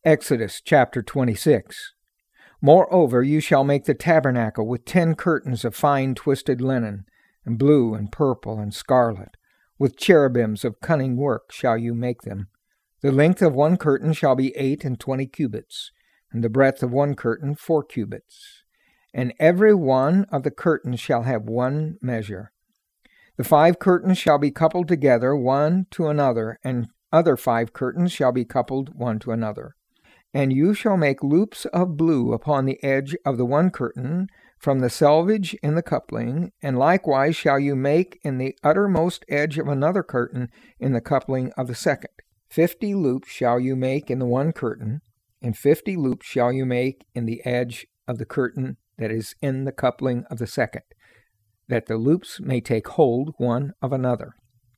Exodus chapter 26. Moreover, you shall make the tabernacle with 10 curtains of fine twisted linen, and blue and purple and scarlet. With cherubims of cunning work shall you make them. The length of one curtain shall be 28 cubits, and the breadth of one curtain 4 cubits. And every one of the curtains shall have one measure. The 5 curtains shall be coupled together one to another, and other 5 curtains shall be coupled one to another. And you shall make loops of blue upon the edge of the one curtain from the selvage in the coupling, and likewise shall you make in the uttermost edge of another curtain in the coupling of the second. 50 loops shall you make in the one curtain, and 50 loops shall you make in the edge of the curtain that is in the coupling of the second, that the loops may take hold one of another.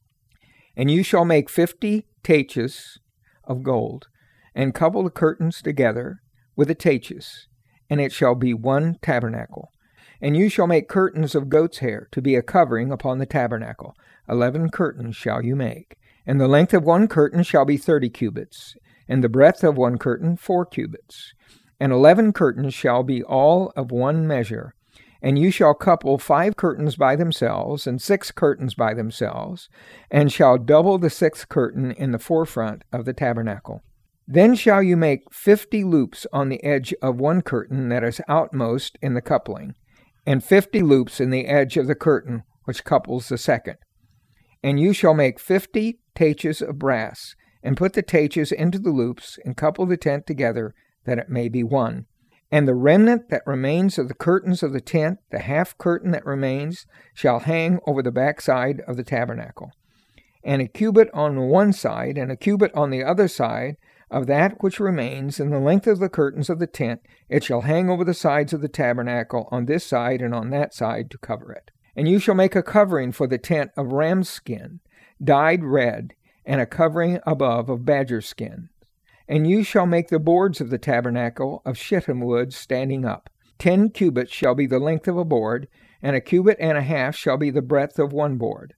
And you shall make 50 taches of gold, and couple the curtains together with the taches, and it shall be one tabernacle. And you shall make curtains of goat's hair to be a covering upon the tabernacle. 11 curtains shall you make. And the length of one curtain shall be 30 cubits, and the breadth of one curtain 4 cubits. And 11 curtains shall be all of one measure. And you shall couple 5 curtains by themselves, and 6 curtains by themselves, and shall double the 6th curtain in the forefront of the tabernacle. Then shall you make 50 loops on the edge of one curtain that is outmost in the coupling, and 50 loops in the edge of the curtain which couples the second. And you shall make 50 taches of brass, and put the taches into the loops, and couple the tent together, that it may be one. And the remnant that remains of the curtains of the tent, the half curtain that remains, shall hang over the backside of the tabernacle. And a cubit on one side, and a cubit on the other side, of that which remains in the length of the curtains of the tent, it shall hang over the sides of the tabernacle on this side and on that side to cover it. And you shall make a covering for the tent of ram's skin, dyed red, and a covering above of badger skin. And you shall make the boards of the tabernacle of shittim wood standing up. 10 cubits shall be the length of a board, and a cubit and a half shall be the breadth of one board.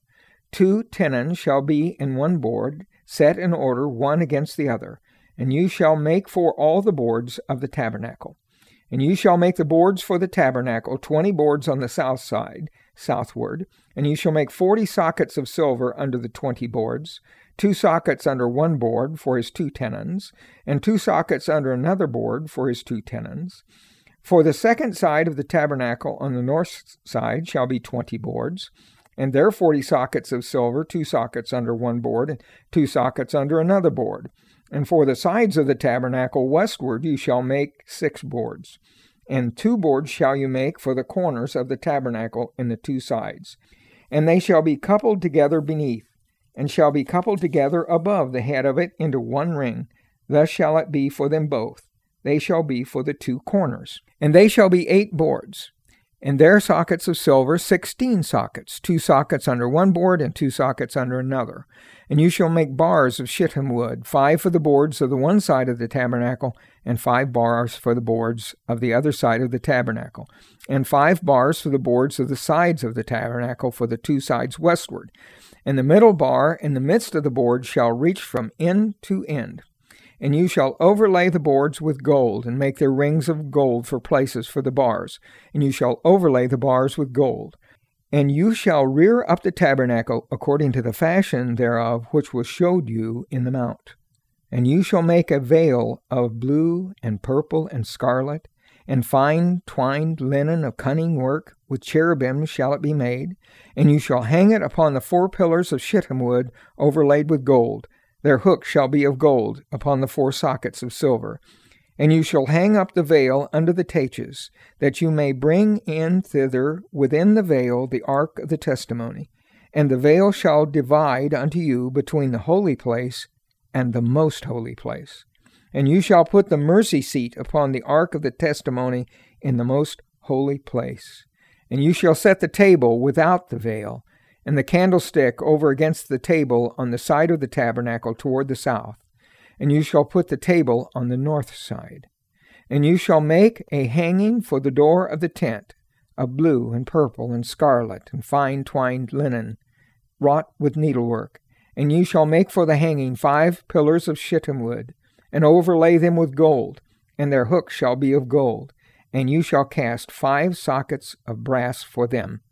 2 tenons shall be in one board, set in order one against the other. And you shall make for all the boards of the tabernacle. And you shall make the boards for the tabernacle, 20 boards on the south side, southward. And you shall make 40 sockets of silver under the 20 boards, 2 sockets under one board for his 2 tenons, and 2 sockets under another board for his 2 tenons. For the second side of the tabernacle on the north side shall be 20 boards, and there 40 sockets of silver, 2 sockets under one board, and 2 sockets under another board. And for the sides of the tabernacle westward you shall make 6 boards. And 2 boards shall you make for the corners of the tabernacle in the 2 sides. And they shall be coupled together beneath, and shall be coupled together above the head of it into one ring. Thus shall it be for them both. They shall be for the 2 corners. And they shall be 8 boards. And their sockets of silver 16 sockets, 2 sockets under one board and 2 sockets under another. And you shall make bars of shittim wood, 5 for the boards of the one side of the tabernacle, and 5 bars for the boards of the other side of the tabernacle, and 5 bars for the boards of the sides of the tabernacle for the 2 sides westward. And the middle bar in the midst of the board shall reach from end to end. And you shall overlay the boards with gold, and make their rings of gold for places for the bars. And you shall overlay the bars with gold. And you shall rear up the tabernacle according to the fashion thereof which was showed you in the mount. And you shall make a veil of blue and purple and scarlet, and fine twined linen of cunning work, with cherubim shall it be made. And you shall hang it upon the 4 pillars of shittim wood overlaid with gold. Their hooks shall be of gold upon the 4 sockets of silver. And you shall hang up the veil under the taches, that you may bring in thither within the veil the ark of the testimony. And the veil shall divide unto you between the holy place and the most holy place. And you shall put the mercy seat upon the ark of the testimony in the most holy place. And you shall set the table without the veil, and the candlestick over against the table on the side of the tabernacle toward the south. And you shall put the table on the north side. And you shall make a hanging for the door of the tent of blue and purple and scarlet and fine twined linen, wrought with needlework. And you shall make for the hanging 5 pillars of shittim wood, and overlay them with gold, and their hooks shall be of gold, and you shall cast 5 sockets of brass for them.